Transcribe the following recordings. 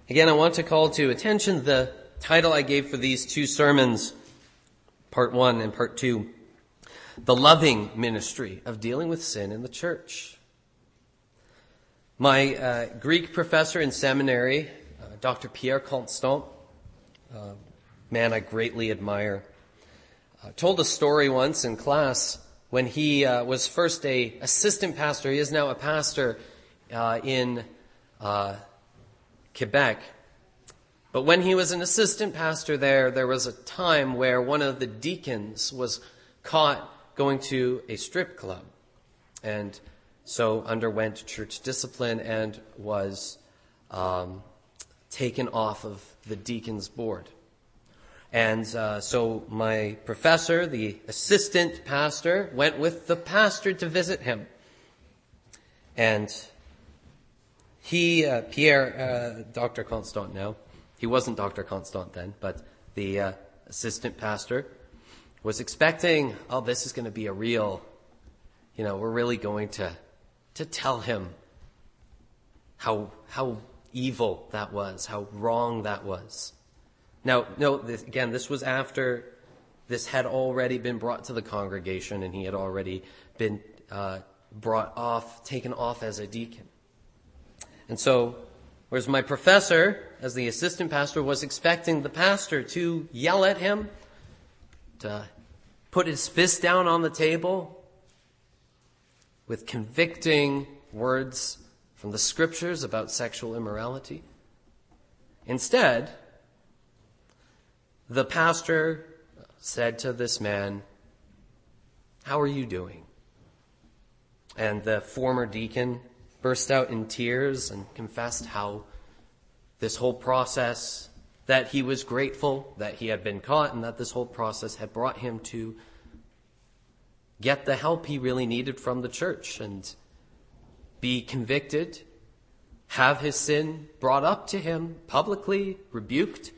Again, I want to call to attention the title I gave for these two sermons, part 1 and part 2, the loving ministry of dealing with sin in the church. My Greek professor in seminary, Dr. Pierre Constant, a man I greatly admire, told a story once in class when he was first an assistant pastor. He is now a pastor in Quebec. But when he was an assistant pastor there was a time where one of the deacons was caught going to a strip club and so underwent church discipline and was taken off of the deacon's board. And so my professor, the assistant pastor, went with the pastor to visit him. And he, Pierre, Dr. Constant now, he wasn't Dr. Constant then, but the assistant pastor was expecting, this is going to be a real, we're really going to tell him how evil that was, how wrong that was. Now, again, this was after this had already been brought to the congregation and he had already been taken off as a deacon. And so, whereas my professor, as the assistant pastor, was expecting the pastor to yell at him, to put his fist down on the table with convicting words from the scriptures about sexual immorality. Instead, the pastor said to this man, "How are you doing?" And the former deacon burst out in tears and confessed how this whole process, that he was grateful that he had been caught and that this whole process had brought him to get the help he really needed from the church and be convicted, have his sin brought up to him, publicly rebuked.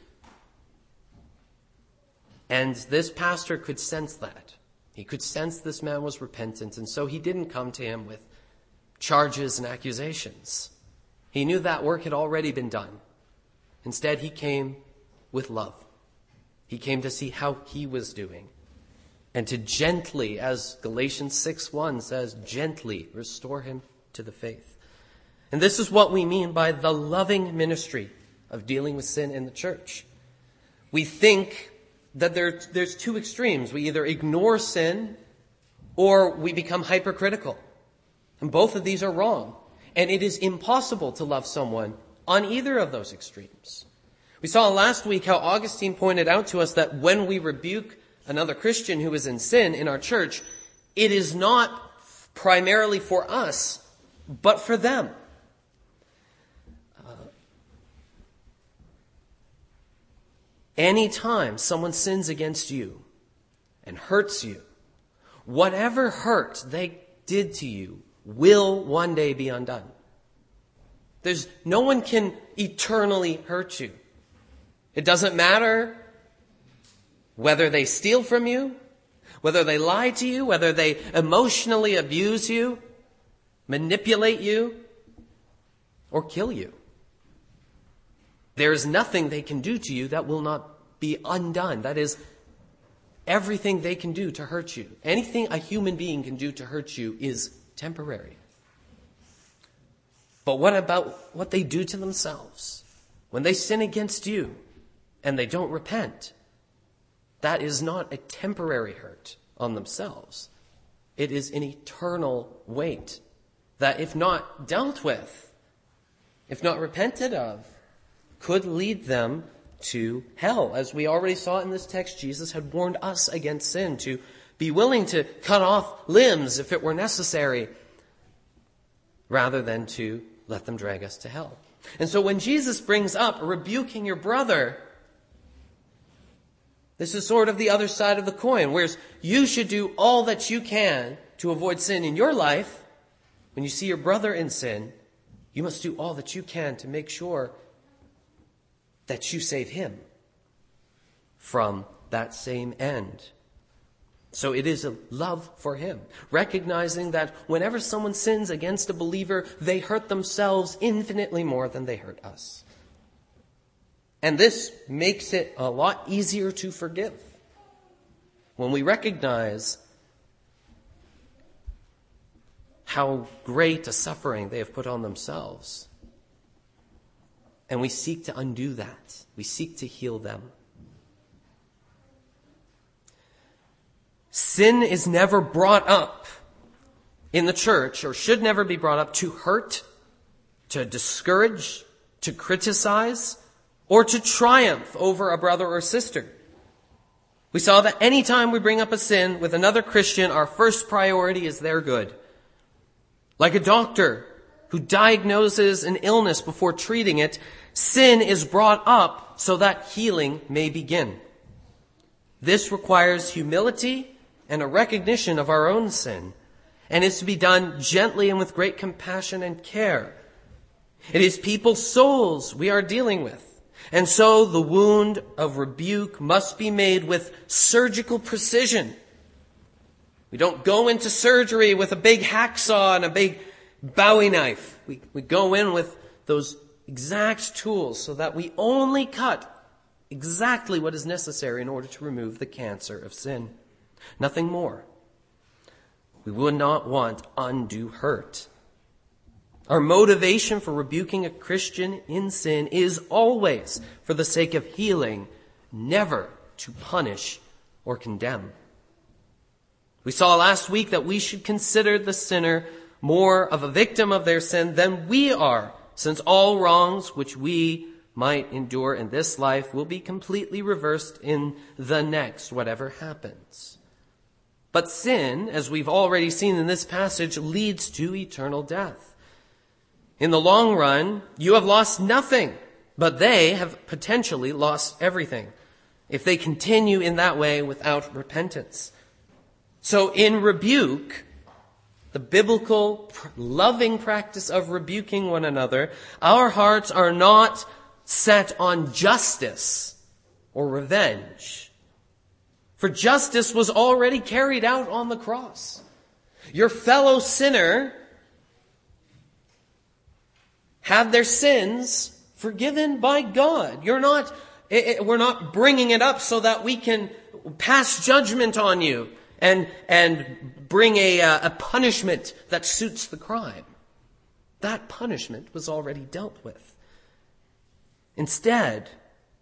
And this pastor could sense that. He could sense this man was repentant, and so he didn't come to him with charges and accusations. He knew that work had already been done. Instead, he came with love. He came to see how he was doing and to gently, as Galatians 6:1 says, gently restore him to the faith. And this is what we mean by the loving ministry of dealing with sin in the church. We think that there's two extremes. We either ignore sin or we become hypercritical. And both of these are wrong. And it is impossible to love someone on either of those extremes. We saw last week how Augustine pointed out to us that when we rebuke another Christian who is in sin in our church, it is not primarily for us, but for them. Anytime someone sins against you and hurts you, whatever hurt they did to you will one day be undone. No one can eternally hurt you. It doesn't matter whether they steal from you, whether they lie to you, whether they emotionally abuse you, manipulate you, or kill you. There is nothing they can do to you that will not be undone. That is, everything they can do to hurt you. Anything a human being can do to hurt you is temporary. But what about what they do to themselves? When they sin against you and they don't repent, that is not a temporary hurt on themselves. It is an eternal weight that, if not dealt with, if not repented of, could lead them to hell. As we already saw in this text, Jesus had warned us against sin, to be willing to cut off limbs if it were necessary, rather than to let them drag us to hell. And so when Jesus brings up rebuking your brother, this is sort of the other side of the coin, whereas you should do all that you can to avoid sin in your life. When you see your brother in sin, you must do all that you can to make sure that you save him from that same end. So it is a love for him, recognizing that whenever someone sins against a believer, they hurt themselves infinitely more than they hurt us. And this makes it a lot easier to forgive. When we recognize how great a suffering they have put on themselves. And we seek to undo that. We seek to heal them. Sin is never brought up in the church, or should never be brought up, to hurt, to discourage, to criticize, or to triumph over a brother or sister. We saw that any time we bring up a sin with another Christian, our first priority is their good. Like a doctor who diagnoses an illness before treating it, sin is brought up so that healing may begin. This requires humility and a recognition of our own sin, and is to be done gently and with great compassion and care. It is people's souls we are dealing with, and so the wound of rebuke must be made with surgical precision. We don't go into surgery with a big hacksaw and a big Bowie knife. We go in with those exact tools so that we only cut exactly what is necessary in order to remove the cancer of sin. Nothing more. We would not want undue hurt. Our motivation for rebuking a Christian in sin is always for the sake of healing, never to punish or condemn. We saw last week that we should consider the sinner more of a victim of their sin than we are, since all wrongs which we might endure in this life will be completely reversed in the next, whatever happens. But sin, as we've already seen in this passage, leads to eternal death. In the long run, you have lost nothing, but they have potentially lost everything if they continue in that way without repentance. So in rebuke, the biblical loving practice of rebuking one another, our hearts are not set on justice or revenge. For justice was already carried out on the cross. Your fellow sinner have their sins forgiven by God. We're not bringing it up so that we can pass judgment on you and bring a punishment that suits the crime. That punishment was already dealt with. Instead,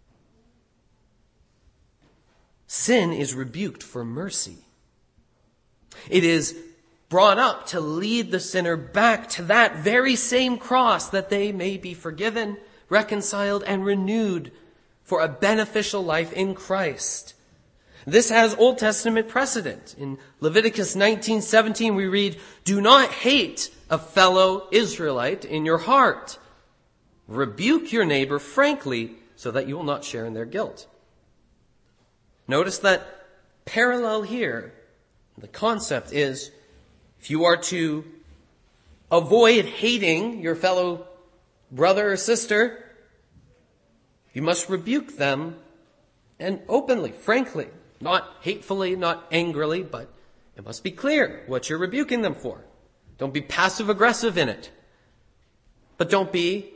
sin is rebuked for mercy. It is brought up to lead the sinner back to that very same cross that they may be forgiven, reconciled, and renewed for a beneficial life in Christ. This has Old Testament precedent. In Leviticus 19:17 we read, "Do not hate a fellow Israelite in your heart. Rebuke your neighbor frankly so that you will not share in their guilt." Notice that parallel here. The concept is, if you are to avoid hating your fellow brother or sister, you must rebuke them, and openly, frankly. Not hatefully, not angrily, but it must be clear what you're rebuking them for. Don't be passive-aggressive in it. But don't be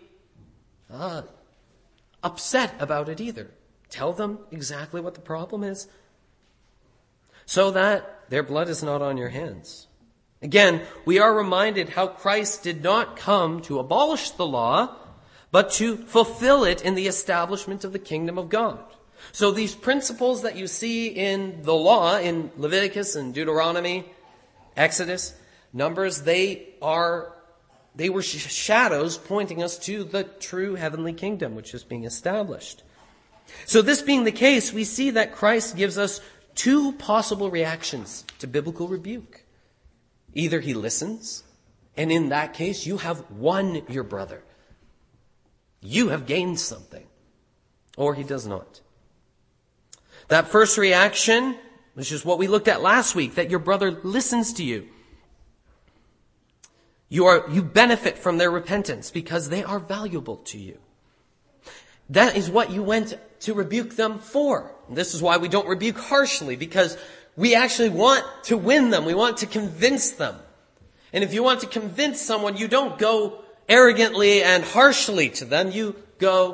upset about it either. Tell them exactly what the problem is so that their blood is not on your hands. Again, we are reminded how Christ did not come to abolish the law, but to fulfill it in the establishment of the kingdom of God. So these principles that you see in the law, in Leviticus and Deuteronomy, Exodus, Numbers, they were shadows pointing us to the true heavenly kingdom, which is being established. So this being the case, we see that Christ gives us two possible reactions to biblical rebuke. Either he listens, and in that case, you have won your brother. You have gained something. Or he does not. That first reaction, which is what we looked at last week, that your brother listens to you. You benefit from their repentance because they are valuable to you. That is what you went to rebuke them for. This is why we don't rebuke harshly, because we actually want to win them. We want to convince them. And if you want to convince someone, you don't go arrogantly and harshly to them. You go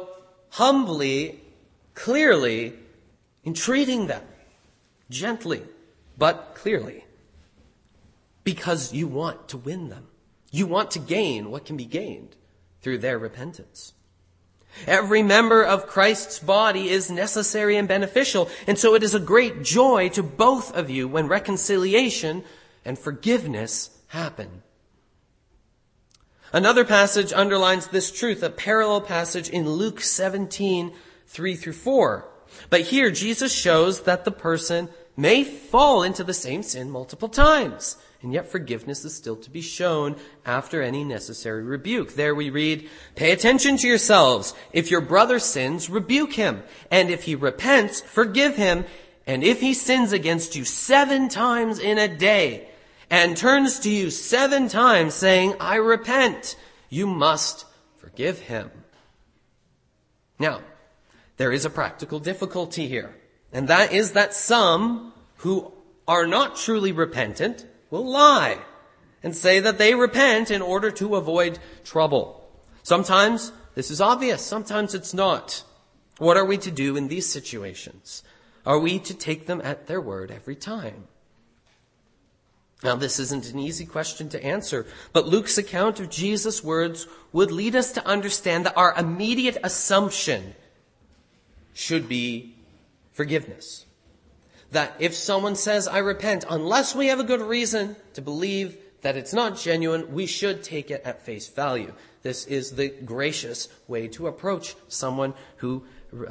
humbly, clearly, entreating them, gently, but clearly, because you want to win them. You want to gain what can be gained through their repentance. Every member of Christ's body is necessary and beneficial, and so it is a great joy to both of you when reconciliation and forgiveness happen. Another passage underlines this truth, a parallel passage in Luke 17, 3-4. But here Jesus shows that the person may fall into the same sin multiple times, and yet forgiveness is still to be shown after any necessary rebuke. There we read, "Pay attention to yourselves. If your brother sins, rebuke him. And if he repents, forgive him. And if he sins against you 7 times in a day and turns to you 7 times saying, 'I repent,' you must forgive him." Now, there is a practical difficulty here, and that is that some who are not truly repentant will lie and say that they repent in order to avoid trouble. Sometimes this is obvious, sometimes it's not. What are we to do in these situations? Are we to take them at their word every time? Now, this isn't an easy question to answer, but Luke's account of Jesus' words would lead us to understand that our immediate assumption should be forgiveness. That if someone says, "I repent," unless we have a good reason to believe that it's not genuine, we should take it at face value. This is the gracious way to approach someone who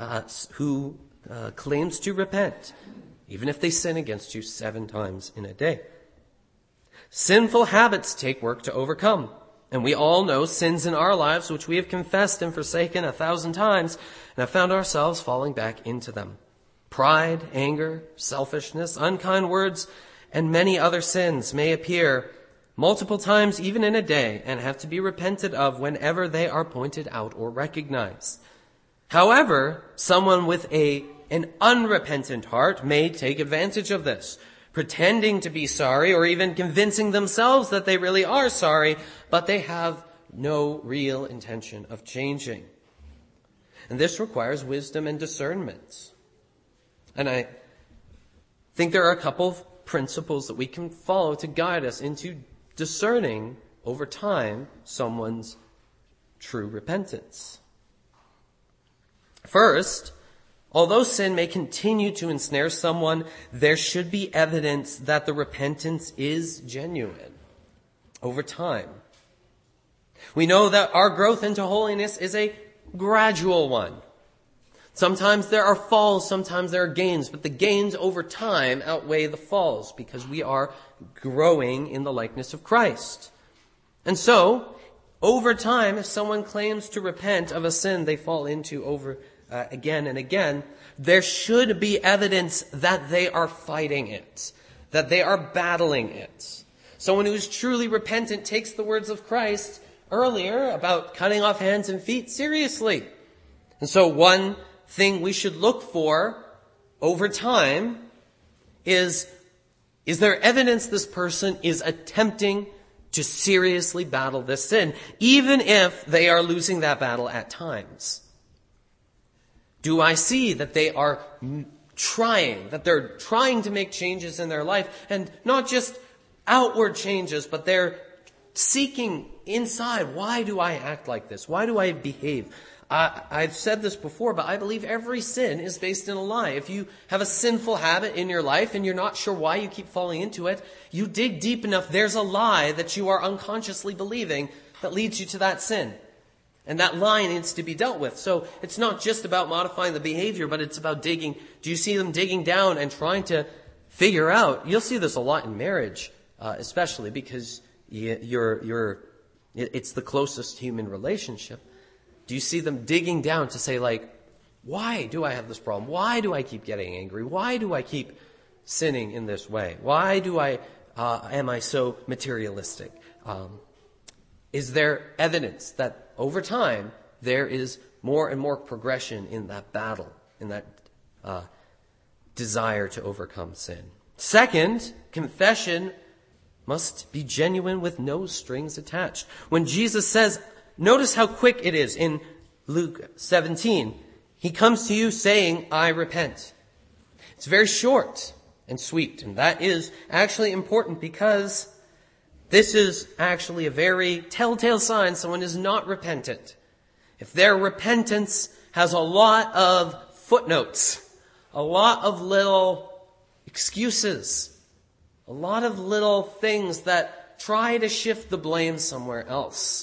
claims to repent, even if they sin against you 7 times in a day. Sinful habits take work to overcome. And we all know sins in our lives which we have confessed and forsaken 1,000 times and have found ourselves falling back into them. Pride, anger, selfishness, unkind words, and many other sins may appear multiple times even in a day and have to be repented of whenever they are pointed out or recognized. However, someone with an unrepentant heart may take advantage of this, pretending to be sorry or even convincing themselves that they really are sorry, but they have no real intention of changing. And this requires wisdom and discernment. And I think there are a couple of principles that we can follow to guide us into discerning over time someone's true repentance. First, although sin may continue to ensnare someone, there should be evidence that the repentance is genuine over time. We know that our growth into holiness is a gradual one. Sometimes there are falls, sometimes there are gains, but the gains over time outweigh the falls because we are growing in the likeness of Christ. And so, over time, if someone claims to repent of a sin they fall into again and again, there should be evidence that they are fighting it, that they are battling it. Someone who is truly repentant takes the words of Christ earlier about cutting off hands and feet seriously. And so one thing we should look for over time is there evidence this person is attempting to seriously battle this sin, even if they are losing that battle at times? Do I see that they are that they're trying to make changes in their life, and not just outward changes, but they're seeking inside, why do I act like this? Why do I behave? I've said this before, but I believe every sin is based in a lie. If you have a sinful habit in your life and you're not sure why you keep falling into it, you dig deep enough, there's a lie that you are unconsciously believing that leads you to that sin. And that lie needs to be dealt with. So it's not just about modifying the behavior, but it's about digging. Do you see them digging down and trying to figure out? You'll see this a lot in marriage, especially because it's the closest human relationship. Do you see them digging down to say, like, why do I have this problem? Why do I keep getting angry? Why do I keep sinning in this way? Why am I so materialistic? Is there evidence that over time there is more and more progression in that battle, in that desire to overcome sin? Second, confession must be genuine with no strings attached. When Jesus says, notice how quick it is in Luke 17. He comes to you saying, I repent. It's very short and sweet, and that is actually important because this is actually a very telltale sign someone is not repentant. If their repentance has a lot of footnotes, a lot of little excuses, a lot of little things that try to shift the blame somewhere else.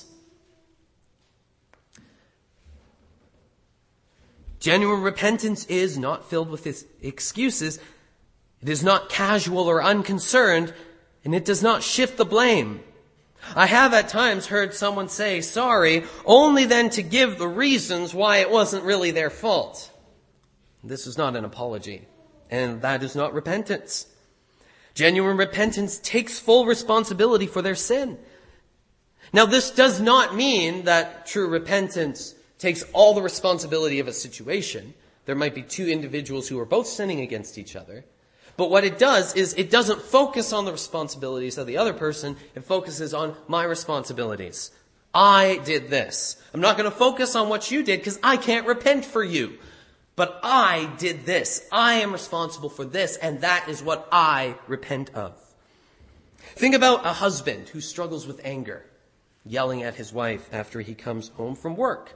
Genuine repentance is not filled with excuses. It is not casual or unconcerned, and it does not shift the blame. I have at times heard someone say sorry only then to give the reasons why it wasn't really their fault. This is not an apology, and that is not repentance. Genuine repentance takes full responsibility for their sin. Now, this does not mean that true repentance takes all the responsibility of a situation. There might be two individuals who are both sinning against each other. But what it does is it doesn't focus on the responsibilities of the other person. It focuses on my responsibilities. I did this. I'm not going to focus on what you did because I can't repent for you. But I did this. I am responsible for this, and that is what I repent of. Think about a husband who struggles with anger, yelling at his wife after he comes home from work.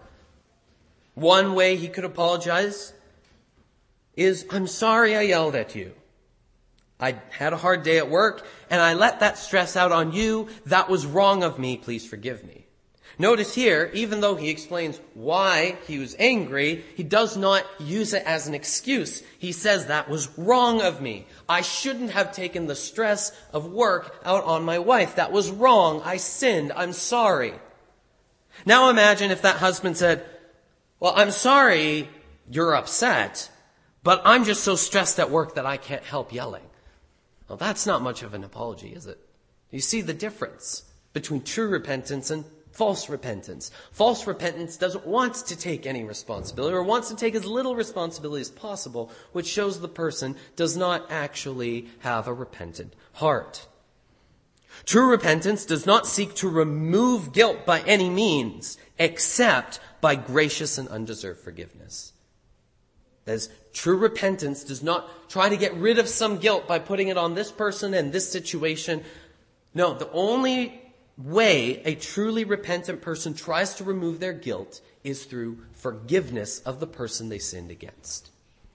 One way he could apologize is, I'm sorry I yelled at you. I had a hard day at work, and I let that stress out on you. That was wrong of me. Please forgive me. Notice here, even though he explains why he was angry, he does not use it as an excuse. He says, that was wrong of me. I shouldn't have taken the stress of work out on my wife. That was wrong. I sinned. I'm sorry. Now imagine if that husband said, well, I'm sorry you're upset, but I'm just so stressed at work that I can't help yelling. Well, that's not much of an apology, is it? You see the difference between true repentance and false repentance. False repentance doesn't want to take any responsibility or wants to take as little responsibility as possible, which shows the person does not actually have a repentant heart. True repentance does not seek to remove guilt by any means, except by gracious and undeserved forgiveness. As true repentance does not try to get rid of some guilt by putting it on this person and this situation. No, the only way a truly repentant person tries to remove their guilt is through forgiveness of the person they sinned against.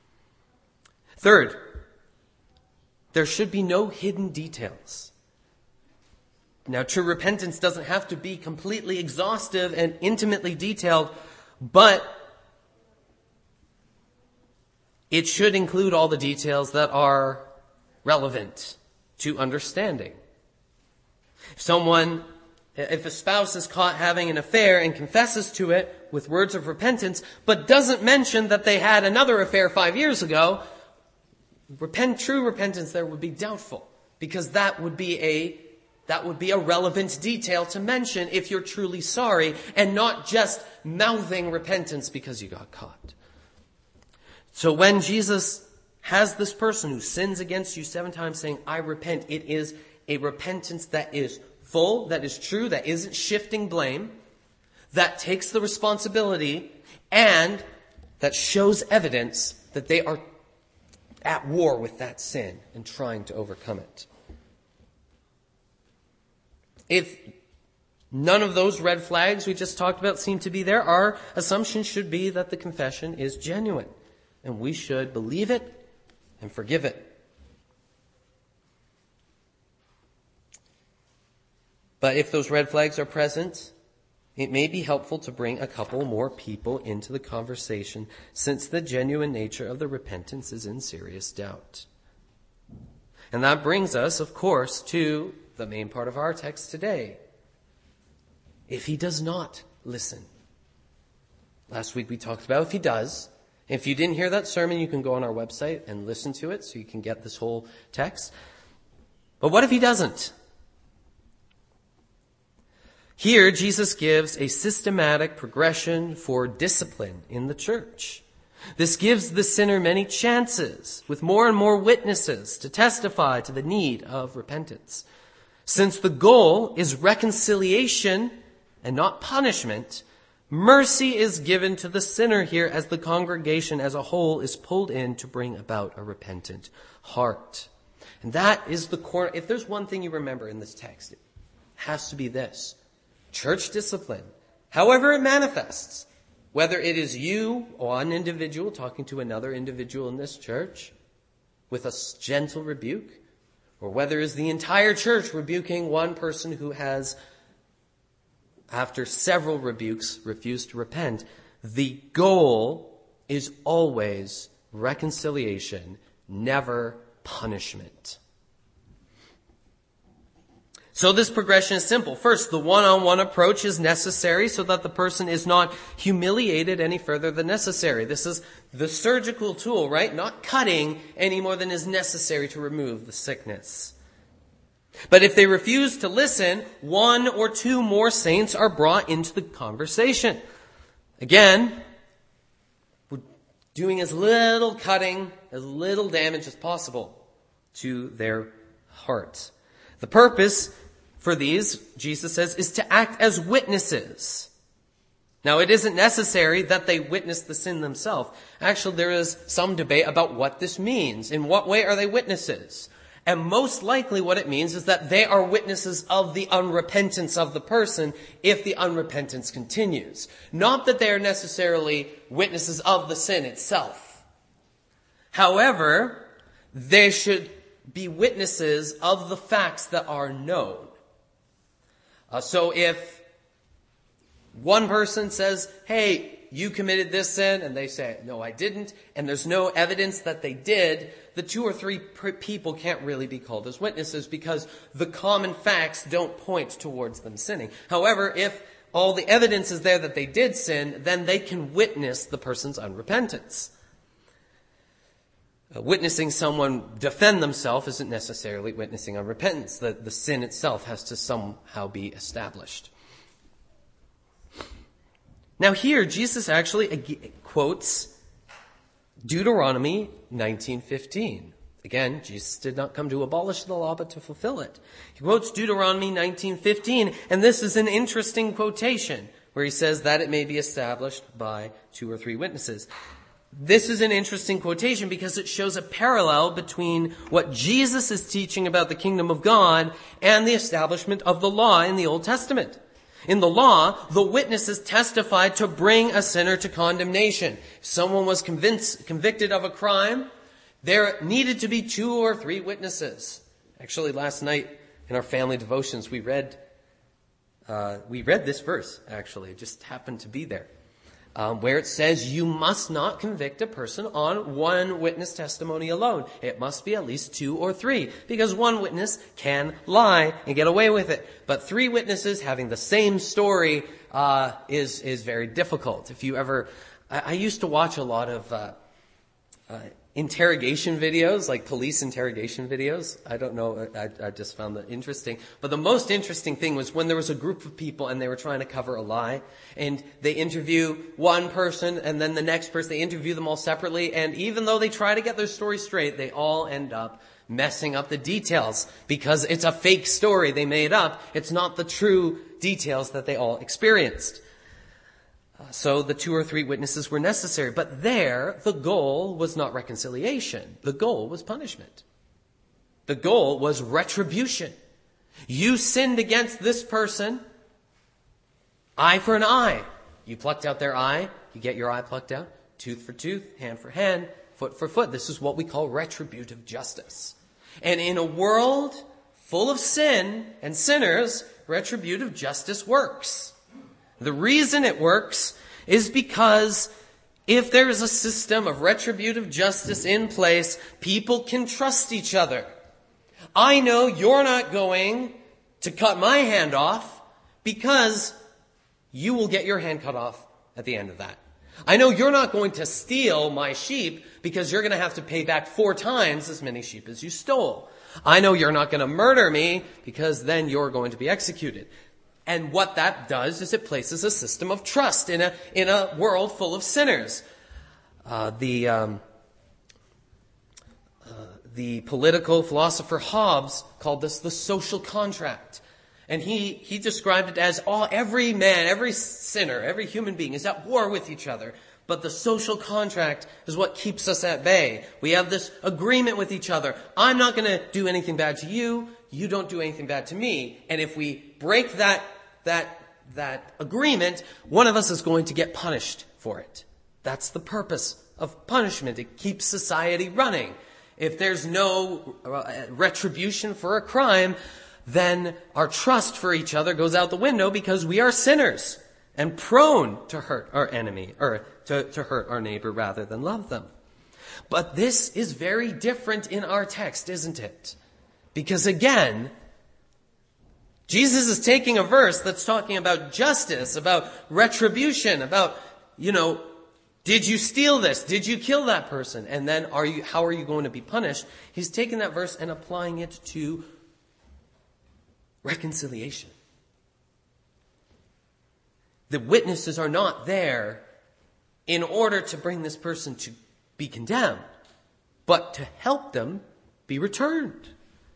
Third, there should be no hidden details. Now, true repentance doesn't have to be completely exhaustive and intimately detailed, but it should include all the details that are relevant to understanding. If a spouse is caught having an affair and confesses to it with words of repentance, but doesn't mention that they had another affair 5 years ago, true repentance there would be doubtful, because that would be a relevant detail to mention if you're truly sorry and not just mouthing repentance because you got caught. So when Jesus has this person who sins against you 7 times saying, I repent, it is a repentance that is full, that is true, that isn't shifting blame, that takes the responsibility, and that shows evidence that they are at war with that sin and trying to overcome it. If none of those red flags we just talked about seem to be there, our assumption should be that the confession is genuine, and we should believe it and forgive it. But if those red flags are present, it may be helpful to bring a couple more people into the conversation, since the genuine nature of the repentance is in serious doubt. And that brings us, of course, to the main part of our text today. If he does not listen. Last week we talked about if he does. If you didn't hear that sermon, you can go on our website and listen to it so you can get this whole text. But what if he doesn't? Here, Jesus gives a systematic progression for discipline in the church. This gives the sinner many chances, with more and more witnesses to testify to the need of repentance. Since the goal is reconciliation and not punishment, Mercy is given to the sinner here as the congregation as a whole is pulled in to bring about a repentant heart. And that is the core. If there's one thing you remember in this text, it has to be this. Church discipline, however it manifests, whether it is you or one individual talking to another individual in this church with a gentle rebuke, or whether it is the entire church rebuking one person who has, after several rebukes, refused to repent, the goal is always reconciliation, never punishment. So this progression is simple. First, the one-on-one approach is necessary so that the person is not humiliated any further than necessary. This is the surgical tool, right? Not cutting any more than is necessary to remove the sickness. But if they refuse to listen, one or two more saints are brought into the conversation. Again, we're doing as little cutting, as little damage as possible to their hearts. The purpose for these, Jesus says, is to act as witnesses. Now, it isn't necessary that they witness the sin themselves. Actually, there is some debate about what this means. In what way are they witnesses? And most likely what it means is that they are witnesses of the unrepentance of the person if the unrepentance continues. Not that they are necessarily witnesses of the sin itself. However, they should be witnesses of the facts that are known. So if one person says, hey, you committed this sin, and they say, no, I didn't, and there's no evidence that they did, the two or three people can't really be called as witnesses because the common facts don't point towards them sinning. However, if all the evidence is there that they did sin, then they can witness the person's unrepentance. Witnessing someone defend themselves isn't necessarily witnessing unrepentance. The sin itself has to somehow be established. Now here, Jesus actually quotes Deuteronomy 19:15. Again, Jesus did not come to abolish the law, but to fulfill it. He quotes Deuteronomy 19:15, and this is an interesting quotation where he says that it may be established by two or three witnesses. This is an interesting quotation because it shows a parallel between what Jesus is teaching about the kingdom of God and the establishment of the law in the Old Testament. In the law, the witnesses testified to bring a sinner to condemnation. If someone was convicted of a crime, there needed to be two or three witnesses. Actually, last night in our family devotions, we read this verse, actually. It just happened to be there. Where it says you must not convict a person on one witness testimony alone. It must be at least two or three, because one witness can lie and get away with it. But three witnesses having the same story is very difficult. If you ever, I used to watch a lot of interrogation videos, like police interrogation videos. I don't know, I just found that interesting. But the most interesting thing was when there was a group of people and they were trying to cover a lie, and they interview one person and then the next person, they interview them all separately, and even though they try to get their story straight, they all end up messing up the details because it's a fake story they made up. It's not the true details that they all experienced. So the two or three witnesses were necessary. But there, the goal was not reconciliation. The goal was punishment. The goal was retribution. You sinned against this person, eye for an eye. You plucked out their eye, you get your eye plucked out. Tooth for tooth, hand for hand, foot for foot. This is what we call retributive justice. And in a world full of sin and sinners, retributive justice works. The reason it works is because if there is a system of retributive justice in place, people can trust each other. I know you're not going to cut my hand off because you will get your hand cut off at the end of that. I know you're not going to steal my sheep because you're going to have to pay back 4 times as many sheep as you stole. I know you're not going to murder me because then you're going to be executed. And what that does is it places a system of trust in a world full of sinners. The political philosopher Hobbes called this the social contract. And he described it as every man, every sinner, every human being is at war with each other. But the social contract is what keeps us at bay. We have this agreement with each other. I'm not going to do anything bad to you. You don't do anything bad to me. And if we break that agreement, one of us is going to get punished for it. That's the purpose of punishment. It keeps society running. If there's no retribution for a crime, then our trust for each other goes out the window because we are sinners and prone to hurt our enemy, or to hurt our neighbor rather than love them. But this is very different in our text, isn't it? Because again, Jesus is taking a verse that's talking about justice, about retribution, about, did you steal this? Did you kill that person? And then how are you going to be punished? He's taking that verse and applying it to reconciliation. The witnesses are not there in order to bring this person to be condemned, but to help them be returned.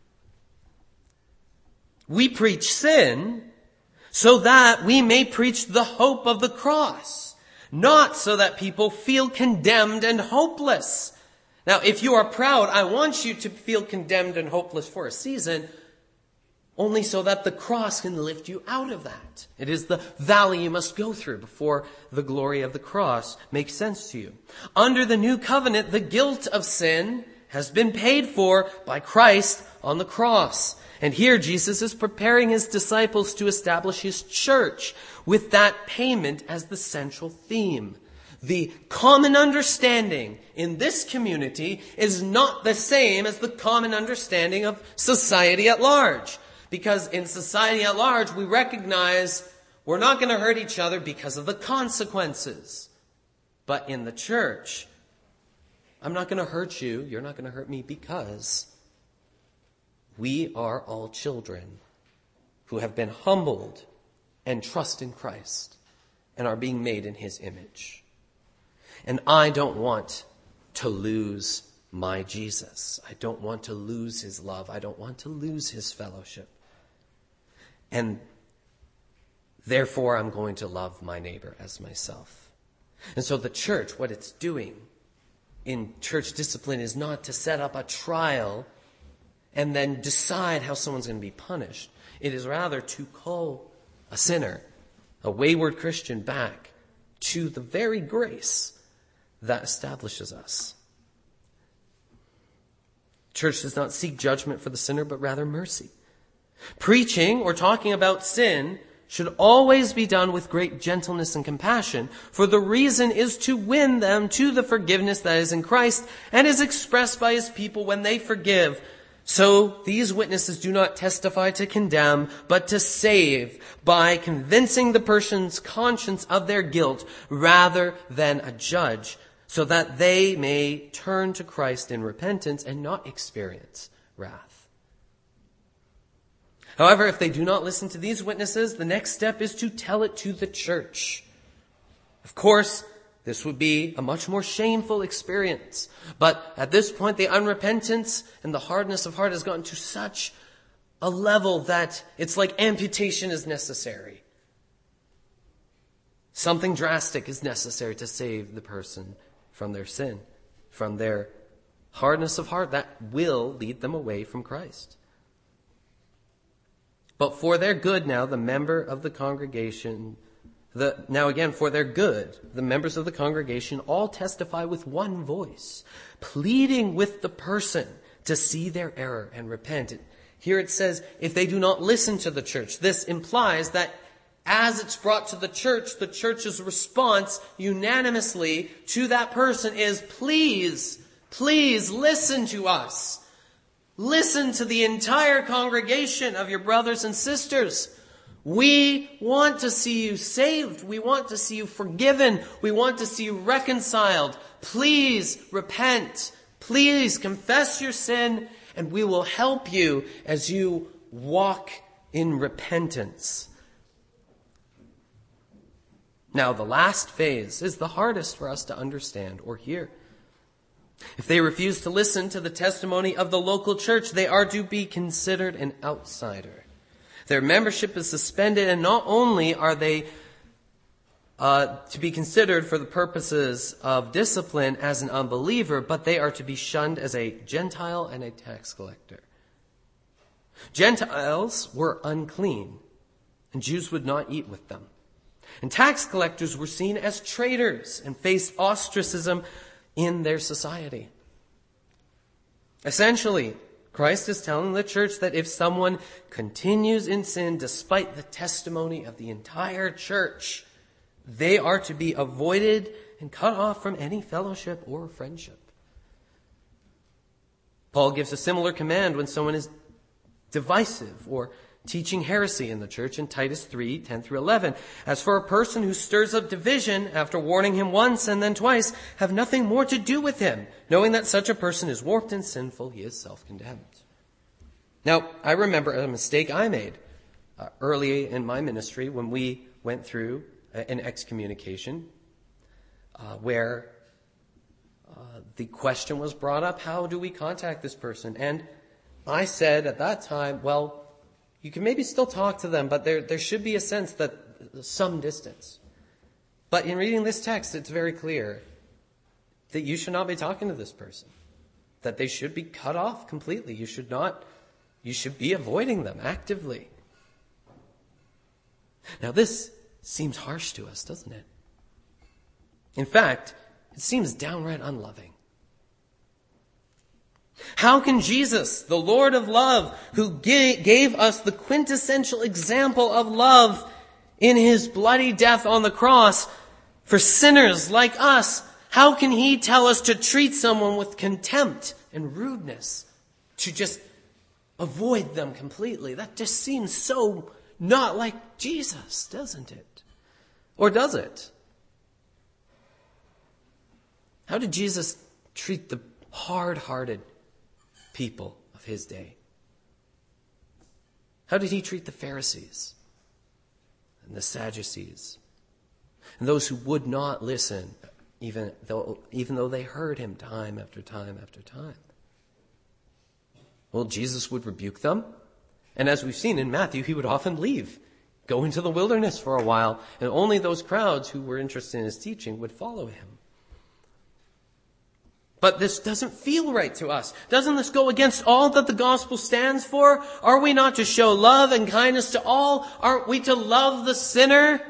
We preach sin so that we may preach the hope of the cross, not so that people feel condemned and hopeless. Now, if you are proud, I want you to feel condemned and hopeless for a season, only so that the cross can lift you out of that. It is the valley you must go through before the glory of the cross makes sense to you. Under the new covenant, the guilt of sin has been paid for by Christ on the cross. And here Jesus is preparing his disciples to establish his church with that payment as the central theme. The common understanding in this community is not the same as the common understanding of society at large. Because in society at large, we recognize we're not going to hurt each other because of the consequences. But in the church, I'm not going to hurt you, you're not going to hurt me, because we are all children who have been humbled and trust in Christ and are being made in his image. And I don't want to lose my Jesus. I don't want to lose his love. I don't want to lose his fellowship. And therefore, I'm going to love my neighbor as myself. And so the church, what it's doing in church discipline is not to set up a trial and then decide how someone's going to be punished. It is rather to call a sinner, a wayward Christian, back to the very grace that establishes us. Church does not seek judgment for the sinner, but rather mercy. Preaching or talking about sin should always be done with great gentleness and compassion, for the reason is to win them to the forgiveness that is in Christ and is expressed by his people when they forgive. So these witnesses do not testify to condemn, but to save by convincing the person's conscience of their guilt rather than a judge, so that they may turn to Christ in repentance and not experience wrath. However, if they do not listen to these witnesses, the next step is to tell it to the church. Of course, this would be a much more shameful experience. But at this point, the unrepentance and the hardness of heart has gotten to such a level that it's like amputation is necessary. Something drastic is necessary to save the person from their sin, from their hardness of heart that will lead them away from Christ. But for their good now, the member of the congregation, for their good, the members of the congregation all testify with one voice, pleading with the person to see their error and repent. Here it says, if they do not listen to the church, this implies that as it's brought to the church's response unanimously to that person is, please listen to us. Listen to the entire congregation of your brothers and sisters. We want to see you saved. We want to see you forgiven. We want to see you reconciled. Please repent. Please confess your sin, and we will help you as you walk in repentance. Now, the last phase is the hardest for us to understand or hear. If they refuse to listen to the testimony of the local church, they are to be considered an outsider. Their membership is suspended, and not only are they to be considered for the purposes of discipline as an unbeliever, but they are to be shunned as a Gentile and a tax collector. Gentiles were unclean, and Jews would not eat with them. And tax collectors were seen as traitors and faced ostracism in their society. Essentially, Christ is telling the church that if someone continues in sin despite the testimony of the entire church, they are to be avoided and cut off from any fellowship or friendship. Paul gives a similar command when someone is divisive or teaching heresy in the church in Titus 3:10-11. As for a person who stirs up division after warning him once and then twice, have nothing more to do with him, knowing that such a person is warped and sinful, he is self-condemned. Now, I remember a mistake I made early in my ministry when we went through an excommunication where the question was brought up, how do we contact this person? And I said at that time, well, you can maybe still talk to them, but there should be a sense that some distance. But in reading this text, it's very clear that you should not be talking to this person, that they should be cut off completely. You should be avoiding them actively. Now this seems harsh to us, doesn't it? In fact, it seems downright unloving. How can Jesus, the Lord of love, who gave us the quintessential example of love in his bloody death on the cross for sinners like us, how can he tell us to treat someone with contempt and rudeness, to just avoid them completely? That just seems so not like Jesus, doesn't it? Or does it? How did Jesus treat the hard-hearted people of his day? How did he treat the Pharisees and the Sadducees and those who would not listen, even though they heard him time after time after time? Well, Jesus would rebuke them, and as we've seen in Matthew, he would often leave, go into the wilderness for a while, and only those crowds who were interested in his teaching would follow him. But this doesn't feel right to us. Doesn't this go against all that the gospel stands for? Are we not to show love and kindness to all? Aren't we to love the sinner?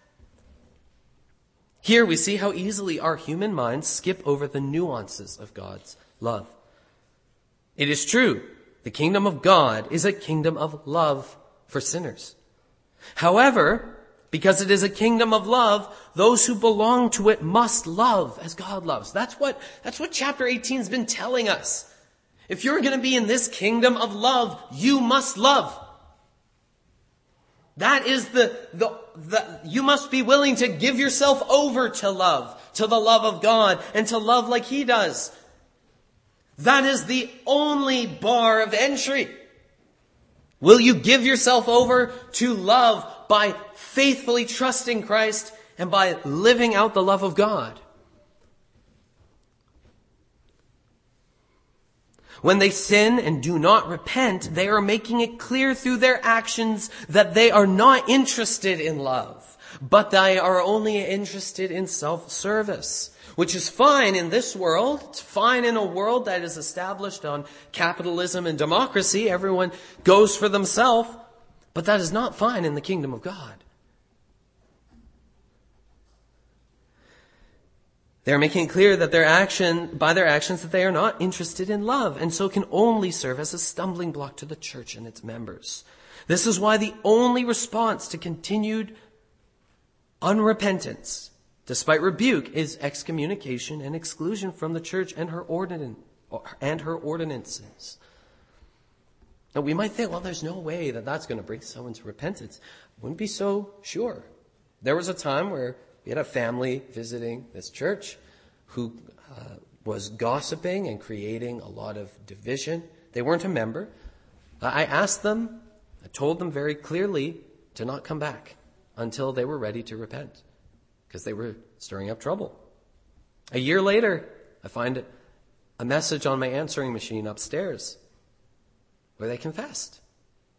Here we see how easily our human minds skip over the nuances of God's love. It is true, the kingdom of God is a kingdom of love for sinners. However, because it is a kingdom of love, those who belong to it must love as God loves. That's what chapter 18 has been telling us. If you're going to be in this kingdom of love, you must love. That is you must be willing to give yourself over to love, to the love of God, and to love like he does. That is the only bar of entry. Will you give yourself over to love by faithfully trusting Christ and by living out the love of God? When they sin and do not repent, they are making it clear through their actions that they are not interested in love, but they are only interested in self-service, which is fine in this world. It's fine in a world that is established on capitalism and democracy. Everyone goes for themselves, but that is not fine in the kingdom of God. They're making it clear that by their actions that they are not interested in love, and so can only serve as a stumbling block to the church and its members. This is why the only response to continued unrepentance, despite rebuke, is excommunication and exclusion from the church and her ordinances. Now we might think, well, there's no way that that's going to bring someone to repentance. I wouldn't be so sure. There was a time where we had a family visiting this church who was gossiping and creating a lot of division. They weren't a member. I told them very clearly to not come back until they were ready to repent, because they were stirring up trouble. A year later, I find a message on my answering machine upstairs where they confessed.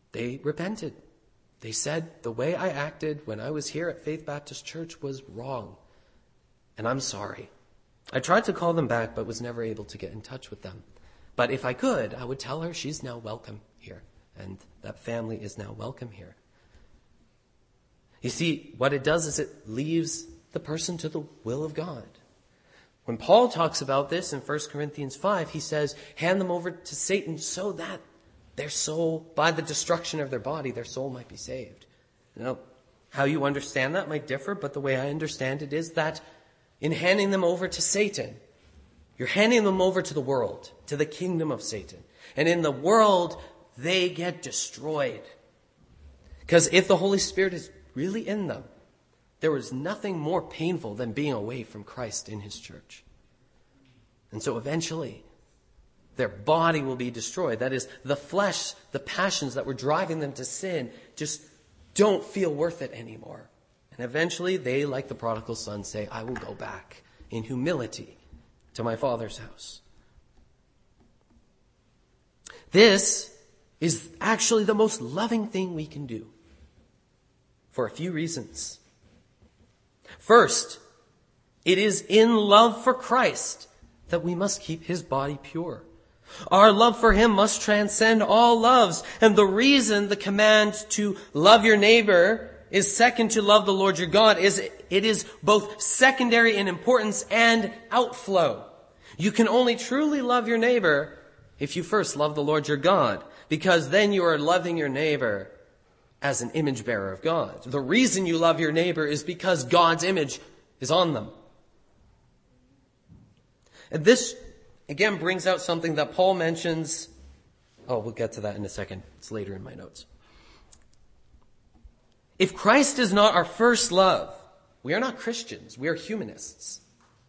They repented. They said, the way I acted when I was here at Faith Baptist Church was wrong, and I'm sorry. I tried to call them back, but was never able to get in touch with them. But if I could, I would tell her she's now welcome here, and that family is now welcome here. You see, what it does is it leaves the person to the will of God. When Paul talks about this in 1 Corinthians 5, he says, hand them over to Satan so that their soul, by the destruction of their body, their soul might be saved. Now, how you understand that might differ, but the way I understand it is that in handing them over to Satan, you're handing them over to the world, to the kingdom of Satan. And in the world, they get destroyed. Because if the Holy Spirit is really in them, there is nothing more painful than being away from Christ in his church. And so eventually, their body will be destroyed. That is, the flesh, the passions that were driving them to sin just don't feel worth it anymore. And eventually they, like the prodigal son, say, I will go back in humility to my father's house. This is actually the most loving thing we can do for a few reasons. First, it is in love for Christ that we must keep his body pure. Our love for him must transcend all loves. And the reason the command to love your neighbor is second to love the Lord your God is it is both secondary in importance and outflow. You can only truly love your neighbor if you first love the Lord your God, because then you are loving your neighbor as an image bearer of God. The reason you love your neighbor is because God's image is on them. And this, again, brings out something that Paul mentions. Oh, we'll get to that in a second. It's later in my notes. If Christ is not our first love, we are not Christians. We are humanists.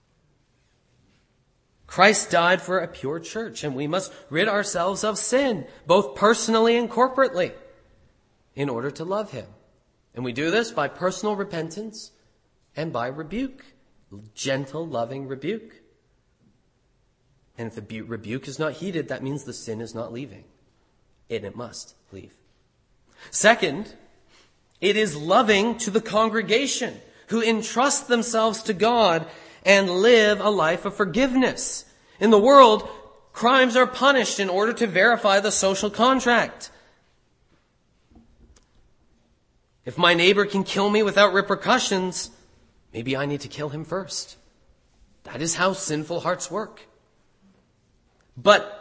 Christ died for a pure church, and we must rid ourselves of sin, both personally and corporately, in order to love him. And we do this by personal repentance and by rebuke, gentle, loving rebuke. And if the rebuke is not heeded, that means the sin is not leaving. And it must leave. Second, it is loving to the congregation who entrust themselves to God and live a life of forgiveness. In the world, crimes are punished in order to verify the social contract. If my neighbor can kill me without repercussions, maybe I need to kill him first. That is how sinful hearts work. But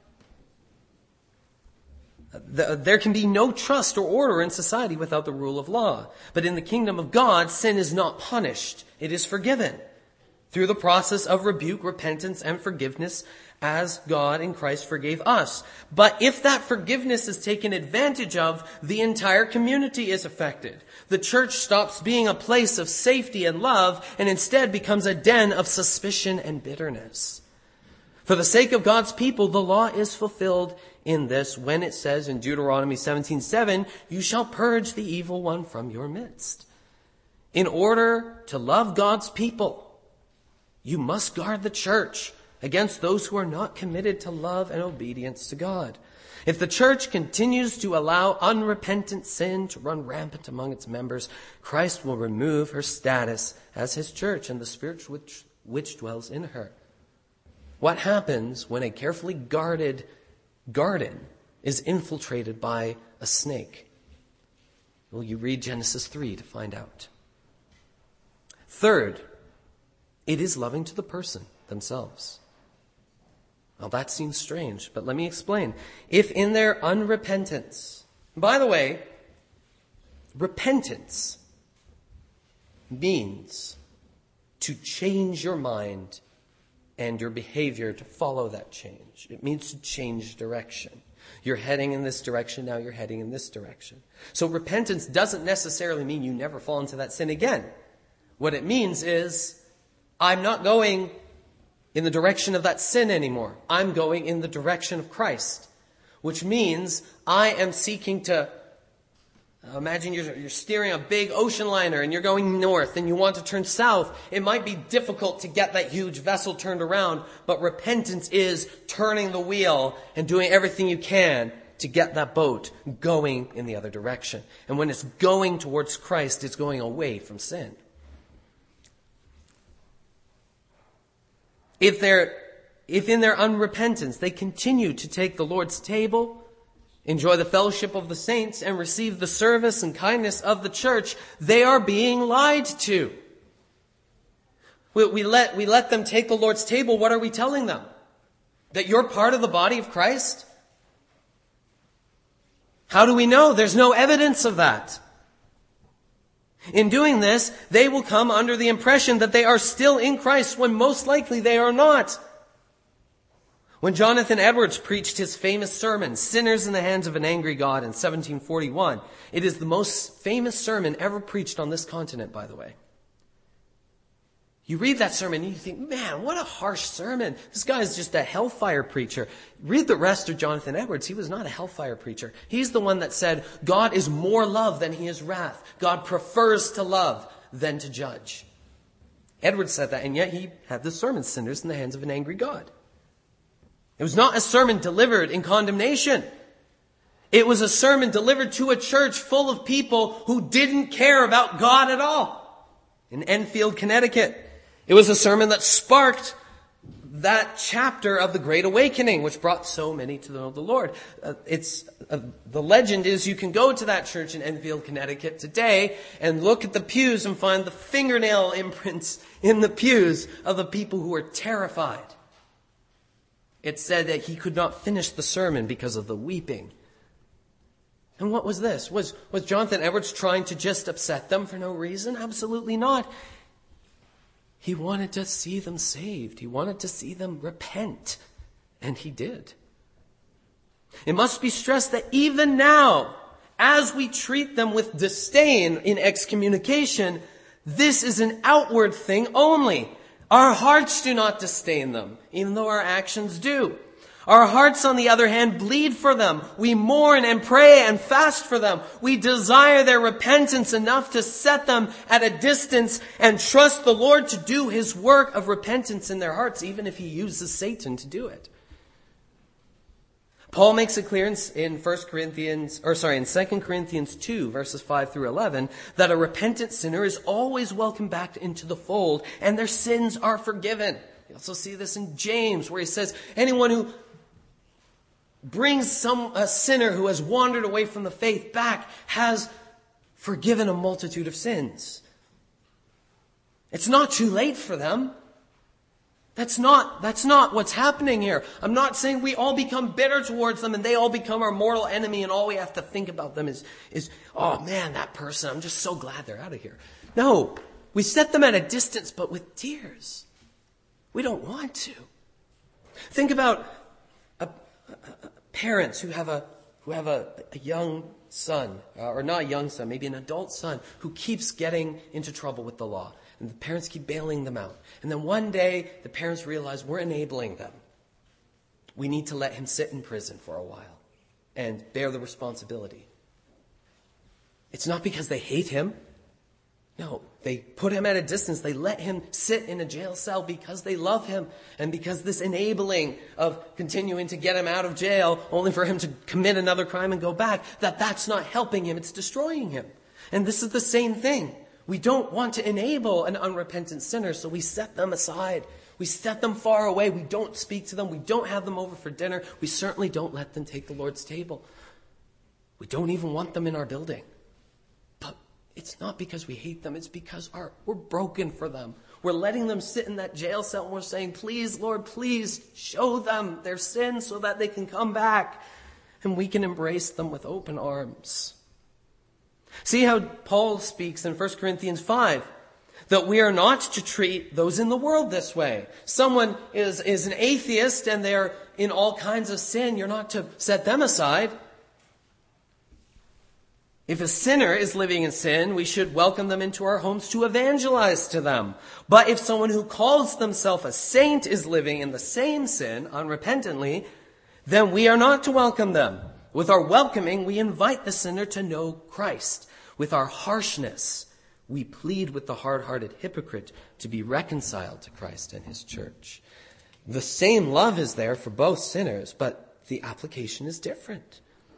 there can be no trust or order in society without the rule of law. But in the kingdom of God, sin is not punished. It is forgiven through the process of rebuke, repentance, and forgiveness as God in Christ forgave us. But if that forgiveness is taken advantage of, the entire community is affected. The church stops being a place of safety and love and instead becomes a den of suspicion and bitterness. For the sake of God's people, the law is fulfilled in this when it says in Deuteronomy 17:7, you shall purge the evil one from your midst. In order to love God's people, you must guard the church against those who are not committed to love and obedience to God. If the church continues to allow unrepentant sin to run rampant among its members, Christ will remove her status as his church and the Spirit which dwells in her. What happens when a carefully guarded garden is infiltrated by a snake? Well, you read Genesis 3 to find out. Third, it is loving to the person themselves. Well, that seems strange, but let me explain. If in their unrepentance, by the way, repentance means to change your mind and your behavior to follow that change. It means to change direction. You're heading in this direction, now you're heading in this direction. So repentance doesn't necessarily mean you never fall into that sin again. What it means is, I'm not going in the direction of that sin anymore. I'm going in the direction of Christ. Which means I am seeking to, imagine you're steering a big ocean liner and you're going north and you want to turn south. It might be difficult to get that huge vessel turned around, but repentance is turning the wheel and doing everything you can to get that boat going in the other direction. And when it's going towards Christ, it's going away from sin. If in their unrepentance they continue to take the Lord's table, enjoy the fellowship of the saints, and receive the service and kindness of the church, they are being lied to. We let them take the Lord's table. What are we telling them? That you're part of the body of Christ? How do we know? There's no evidence of that. In doing this, they will come under the impression that they are still in Christ when most likely they are not. When Jonathan Edwards preached his famous sermon, Sinners in the Hands of an Angry God, in 1741, it is the most famous sermon ever preached on this continent, by the way. You read that sermon and you think, man, what a harsh sermon. This guy is just a hellfire preacher. Read the rest of Jonathan Edwards. He was not a hellfire preacher. He's the one that said, God is more love than he is wrath. God prefers to love than to judge. Edwards said that, and yet he had this sermon, Sinners in the Hands of an Angry God. It was not a sermon delivered in condemnation. It was a sermon delivered to a church full of people who didn't care about God at all in Enfield, Connecticut. It was a sermon that sparked that chapter of the Great Awakening, which brought so many to know the Lord. The legend is you can go to that church in Enfield, Connecticut today and look at the pews and find the fingernail imprints in the pews of the people who were terrified. It said that he could not finish the sermon because of the weeping. And what was this? Was Jonathan Edwards trying to just upset them for no reason? Absolutely not. He wanted to see them saved. He wanted to see them repent. And he did. It must be stressed that even now, as we treat them with disdain in excommunication, this is an outward thing only. Our hearts do not disdain them, even though our actions do. Our hearts, on the other hand, bleed for them. We mourn and pray and fast for them. We desire their repentance enough to set them at a distance and trust the Lord to do his work of repentance in their hearts, even if he uses Satan to do it. Paul makes it clear in 2 Corinthians 2, verses 5 through 11, that a repentant sinner is always welcomed back into the fold and their sins are forgiven. You also see this in James, where he says, anyone who brings a sinner who has wandered away from the faith back has forgiven a multitude of sins. It's not too late for them. That's not what's happening here. I'm not saying we all become bitter towards them and they all become our mortal enemy and all we have to think about them is, oh man, that person, I'm just so glad they're out of here. No, we set them at a distance, but with tears. We don't want to. Think about parents who have a young son, or not a young son, maybe an adult son, who keeps getting into trouble with the law. And the parents keep bailing them out. And then one day, the parents realize we're enabling them. We need to let him sit in prison for a while and bear the responsibility. It's not because they hate him. No, they put him at a distance. They let him sit in a jail cell because they love him. And because this enabling of continuing to get him out of jail only for him to commit another crime and go back, that's not helping him. It's destroying him. And this is the same thing. We don't want to enable an unrepentant sinner, so we set them aside. We set them far away. We don't speak to them. We don't have them over for dinner. We certainly don't let them take the Lord's table. We don't even want them in our building. But it's not because we hate them. It's because we're broken for them. We're letting them sit in that jail cell and we're saying, please, Lord, please show them their sin so that they can come back and we can embrace them with open arms. See how Paul speaks in 1 Corinthians 5, that we are not to treat those in the world this way. Someone is an atheist and they're in all kinds of sin. You're not to set them aside. If a sinner is living in sin, we should welcome them into our homes to evangelize to them. But if someone who calls themselves a saint is living in the same sin unrepentantly, then we are not to welcome them. With our welcoming, we invite the sinner to know Christ. With our harshness, we plead with the hard-hearted hypocrite to be reconciled to Christ and his church. The same love is there for both sinners, but the application is different.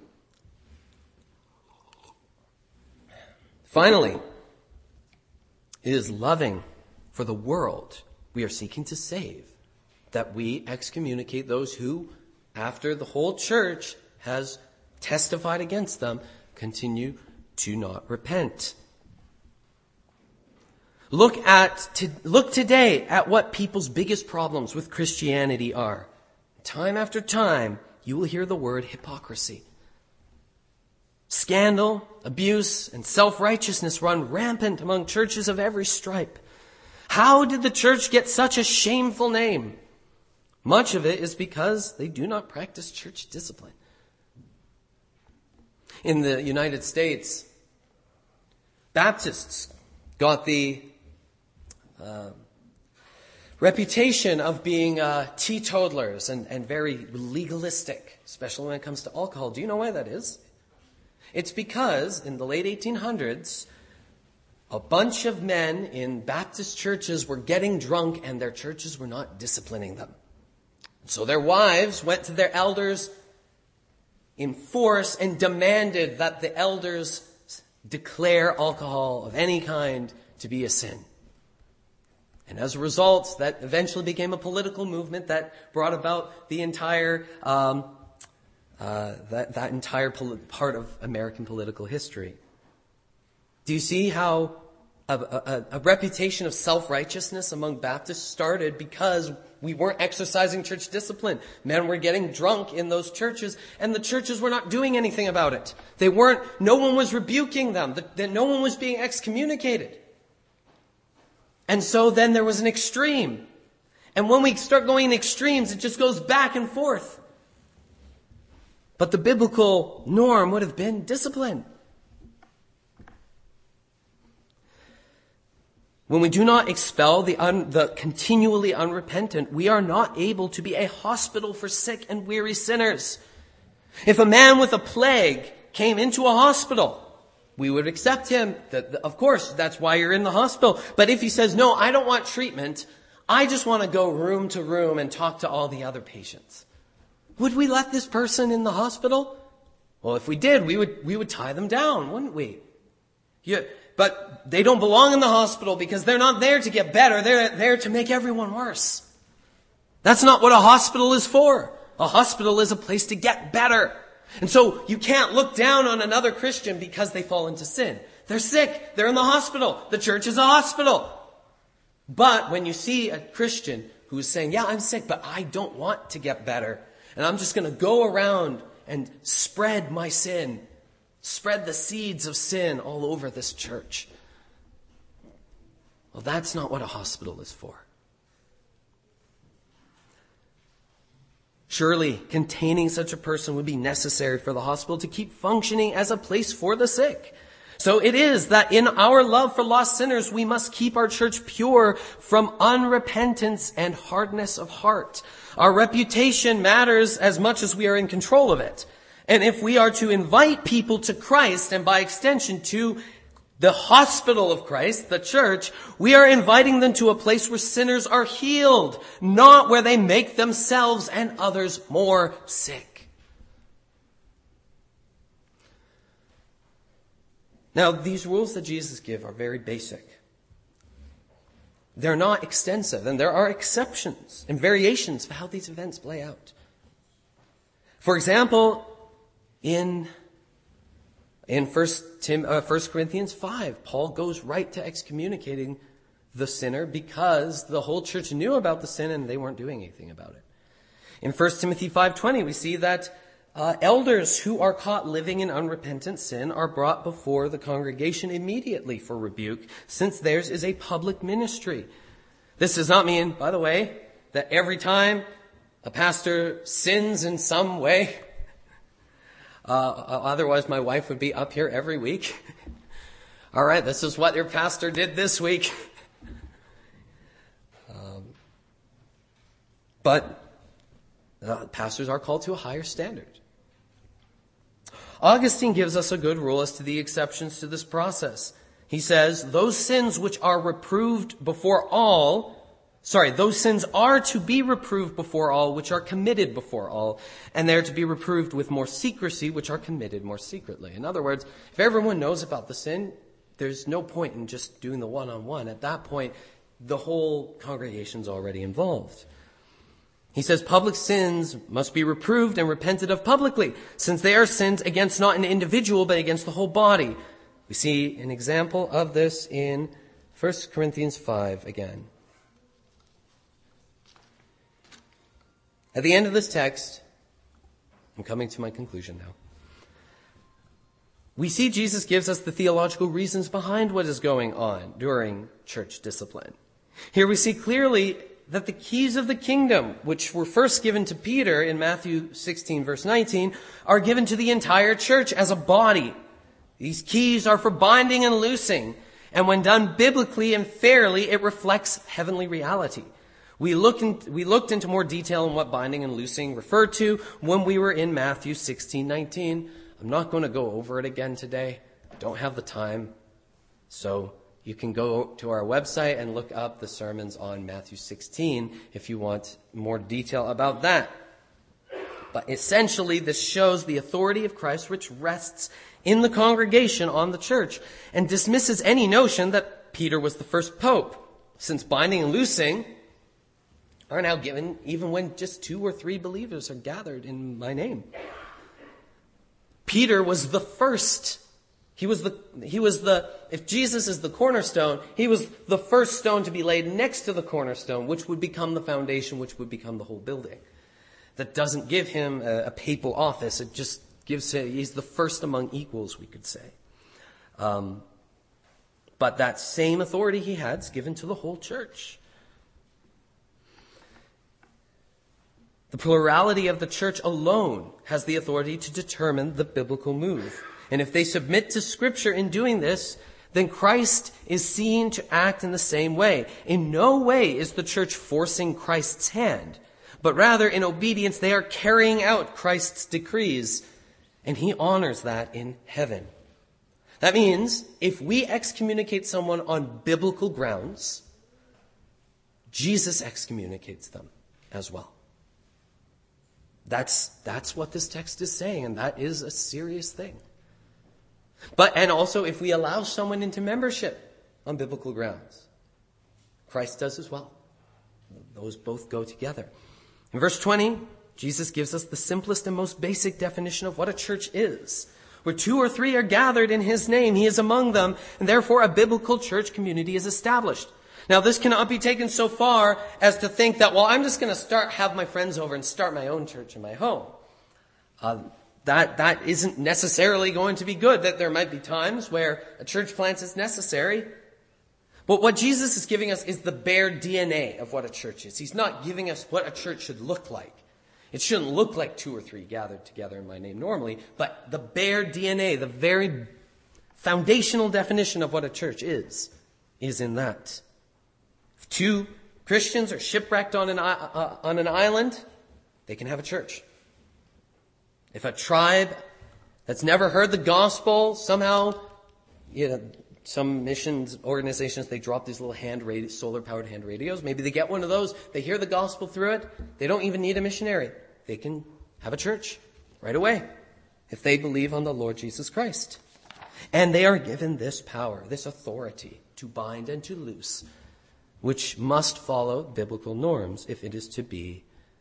Finally, it is loving for the world we are seeking to save that we excommunicate those who, after the whole church has testified against them, continue to not repent. Look today at what people's biggest problems with Christianity are. Time after time, you will hear the word hypocrisy. Scandal, abuse, and self-righteousness run rampant among churches of every stripe. How did the church get such a shameful name? Much of it is because they do not practice church discipline. In the United States, Baptists got the reputation of being teetotalers and very legalistic, especially when it comes to alcohol. Do you know why that is? It's because in the late 1800s, a bunch of men in Baptist churches were getting drunk and their churches were not disciplining them. So their wives went to their elders in force and demanded that the elders declare alcohol of any kind to be a sin. And as a result, that eventually became a political movement that brought about the entire that entire part of American political history. Do you see how a reputation of self-righteousness among Baptists started because we weren't exercising church discipline? Men were getting drunk in those churches, and the churches were not doing anything about it. No one was rebuking them. No one was being excommunicated. And so then there was an extreme. And when we start going in extremes, it just goes back and forth. But the biblical norm would have been discipline. When we do not expel the continually unrepentant, we are not able to be a hospital for sick and weary sinners. If a man with a plague came into a hospital, we would accept him. Of course, that's why you're in the hospital. But if he says, no, I don't want treatment, I just want to go room to room and talk to all the other patients, would we let this person in the hospital? Well, if we did, we would tie them down, wouldn't we? Yeah, but they don't belong in the hospital because they're not there to get better. They're there to make everyone worse. That's not what a hospital is for. A hospital is a place to get better. And so you can't look down on another Christian because they fall into sin. They're sick. They're in the hospital. The church is a hospital. But when you see a Christian who's saying, yeah, I'm sick, but I don't want to get better, and I'm just going to go around and spread my sin, spread the seeds of sin all over this church. Well, that's not what a hospital is for. Surely, containing such a person would be necessary for the hospital to keep functioning as a place for the sick. So it is that in our love for lost sinners, we must keep our church pure from unrepentance and hardness of heart. Our reputation matters as much as we are in control of it. And if we are to invite people to Christ, and by extension to the hospital of Christ, the church, we are inviting them to a place where sinners are healed, not where they make themselves and others more sick. Now, these rules that Jesus gives are very basic. They're not extensive, and there are exceptions and variations of how these events play out. For example, in 1 Corinthians 5, Paul goes right to excommunicating the sinner because the whole church knew about the sin and they weren't doing anything about it. In 1 Timothy 5:20, we see that elders who are caught living in unrepentant sin are brought before the congregation immediately for rebuke, since theirs is a public ministry. This does not mean, by the way, that every time a pastor sins in some way, otherwise my wife would be up here every week. All right, this is what your pastor did this week. But pastors are called to a higher standard. Augustine gives us a good rule as to the exceptions to this process. He says, those sins are to be reproved before all, which are committed before all, and they're to be reproved with more secrecy, which are committed more secretly. In other words, if everyone knows about the sin, there's no point in just doing the one-on-one. At that point, the whole congregation's already involved. He says public sins must be reproved and repented of publicly, since they are sins against not an individual, but against the whole body. We see an example of this in 1 Corinthians 5 again. At the end of this text, I'm coming to my conclusion now. We see Jesus gives us the theological reasons behind what is going on during church discipline. Here we see clearly that the keys of the kingdom, which were first given to Peter in Matthew 16, verse 19, are given to the entire church as a body. These keys are for binding and loosing, and when done biblically and fairly, it reflects heavenly reality. We looked into more detail on what binding and loosing referred to when we were in Matthew 16:19. I'm not going to go over it again today. I don't have the time. So you can go to our website and look up the sermons on Matthew 16 if you want more detail about that. But essentially, this shows the authority of Christ, which rests in the congregation on the church, and dismisses any notion that Peter was the first pope, since binding and loosing are now given even when just 2 or 3 believers are gathered in my name. Peter was the first. If Jesus is the cornerstone, he was the first stone to be laid next to the cornerstone, which would become the foundation, which would become the whole building. That doesn't give him a papal office. It just gives him, he's the first among equals, we could say. But that same authority he had is given to the whole church. The plurality of the church alone has the authority to determine the biblical move. And if they submit to Scripture in doing this, then Christ is seen to act in the same way. In no way is the church forcing Christ's hand, but rather in obedience they are carrying out Christ's decrees, and he honors that in heaven. That means if we excommunicate someone on biblical grounds, Jesus excommunicates them as well. That's what this text is saying, and that is a serious thing. And also if we allow someone into membership on biblical grounds, Christ does as well. Those both go together. In verse 20, Jesus gives us the simplest and most basic definition of what a church is. Where 2 or 3 are gathered in his name, he is among them, and therefore a biblical church community is established. Now, this cannot be taken so far as to think that, well, I'm just going to have my friends over and start my own church in my home. That isn't necessarily going to be good. That there might be times where a church plant is necessary. But what Jesus is giving us is the bare DNA of what a church is. He's not giving us what a church should look like. It shouldn't look like 2 or 3 gathered together in my name normally, but the bare DNA, the very foundational definition of what a church is in that. If 2 Christians are shipwrecked on an island, they can have a church. If a tribe that's never heard the gospel, somehow, some missions organizations, they drop these little solar-powered hand radios. Maybe they get one of those. They hear the gospel through it. They don't even need a missionary. They can have a church right away if they believe on the Lord Jesus Christ. And they are given this power, this authority to bind and to loose, which must follow biblical norms if it is to be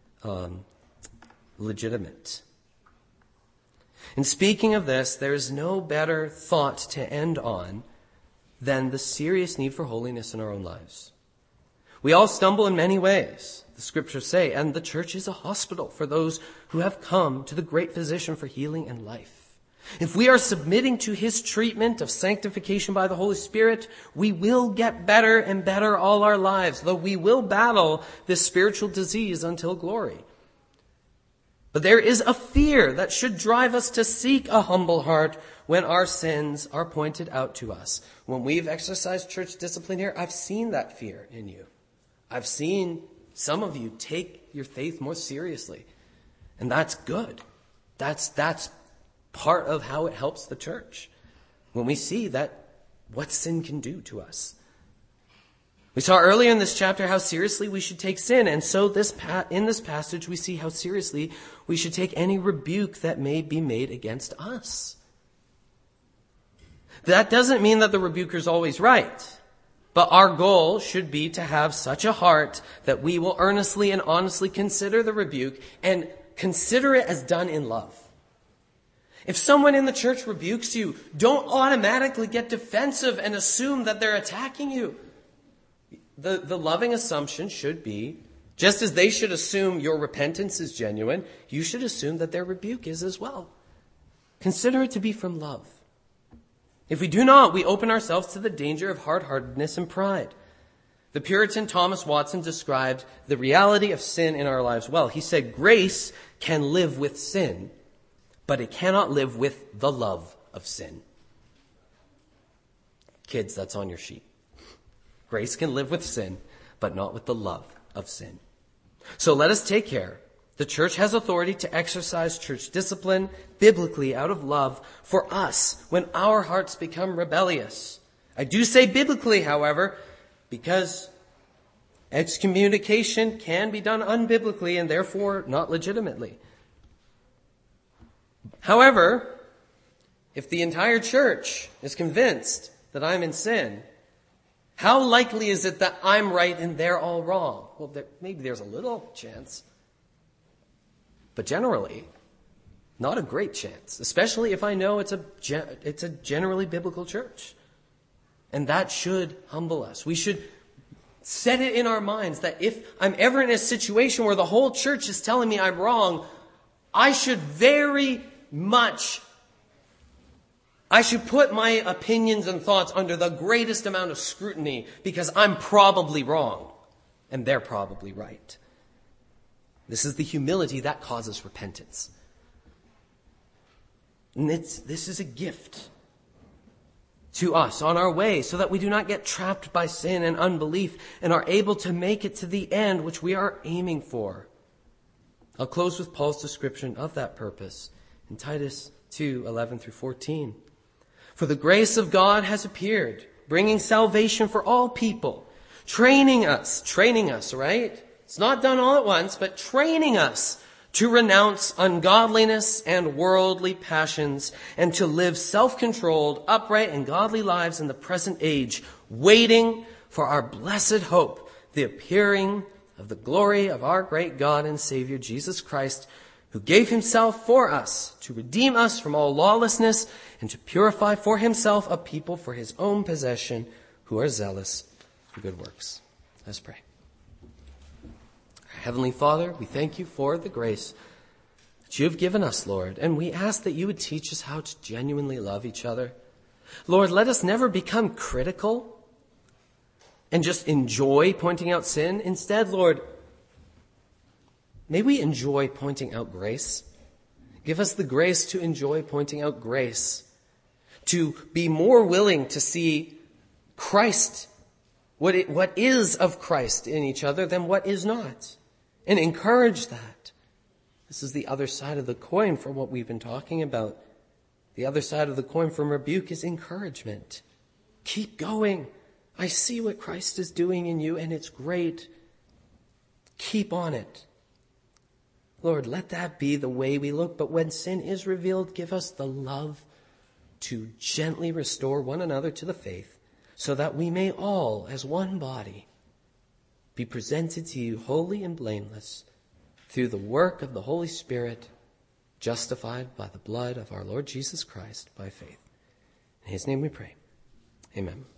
legitimate. In speaking of this, there is no better thought to end on than the serious need for holiness in our own lives. We all stumble in many ways, the scriptures say, and the church is a hospital for those who have come to the great physician for healing and life. If we are submitting to his treatment of sanctification by the Holy Spirit, we will get better and better all our lives, though we will battle this spiritual disease until glory. But there is a fear that should drive us to seek a humble heart when our sins are pointed out to us. When we've exercised church discipline here, I've seen that fear in you. I've seen some of you take your faith more seriously. And that's good. That's part of how it helps the church. When we see that what sin can do to us. We saw earlier in this chapter how seriously we should take sin, and so in this passage we see how seriously we should take any rebuke that may be made against us. That doesn't mean that the rebuker's always right. But our goal should be to have such a heart that we will earnestly and honestly consider the rebuke and consider it as done in love. If someone in the church rebukes you, don't automatically get defensive and assume that they're attacking you. The loving assumption should be, just as they should assume your repentance is genuine, you should assume that their rebuke is as well. Consider it to be from love. If we do not, we open ourselves to the danger of hard-heartedness and pride. The Puritan Thomas Watson described the reality of sin in our lives well. He said, grace can live with sin, but it cannot live with the love of sin. Kids, that's on your sheet. Grace can live with sin, but not with the love of sin. So let us take care. The church has authority to exercise church discipline biblically out of love for us when our hearts become rebellious. I do say biblically, however, because excommunication can be done unbiblically and therefore not legitimately. However, if the entire church is convinced that I'm in sin, how likely is it that I'm right and they're all wrong? Well, maybe there's a little chance. But generally, not a great chance, especially if I know it's a generally biblical church. And that should humble us. We should set it in our minds that if I'm ever in a situation where the whole church is telling me I'm wrong, I should put my opinions and thoughts under the greatest amount of scrutiny because I'm probably wrong and they're probably right. This is the humility that causes repentance. And this is a gift to us on our way so that we do not get trapped by sin and unbelief and are able to make it to the end which we are aiming for. I'll close with Paul's description of that purpose in Titus 2:11-14. For the grace of God has appeared, bringing salvation for all people, training us, right? It's not done all at once, but training us to renounce ungodliness and worldly passions and to live self-controlled, upright, and godly lives in the present age, waiting for our blessed hope, the appearing of the glory of our great God and Savior, Jesus Christ, who gave himself for us to redeem us from all lawlessness and to purify for himself a people for his own possession who are zealous for good works. Let's pray. Heavenly Father, we thank you for the grace that you have given us, Lord, and we ask that you would teach us how to genuinely love each other. Lord, let us never become critical and just enjoy pointing out sin. Instead, Lord, may we enjoy pointing out grace. Give us the grace to enjoy pointing out grace, to be more willing to see Christ, what is of Christ in each other than what is not. And encourage that. This is the other side of the coin for what we've been talking about. The other side of the coin from rebuke is encouragement. Keep going. I see what Christ is doing in you and it's great. Keep on it. Lord, let that be the way we look. But when sin is revealed, give us the love to gently restore one another to the faith so that we may all, as one body, be presented to you holy and blameless through the work of the Holy Spirit, justified by the blood of our Lord Jesus Christ by faith. In his name we pray. Amen.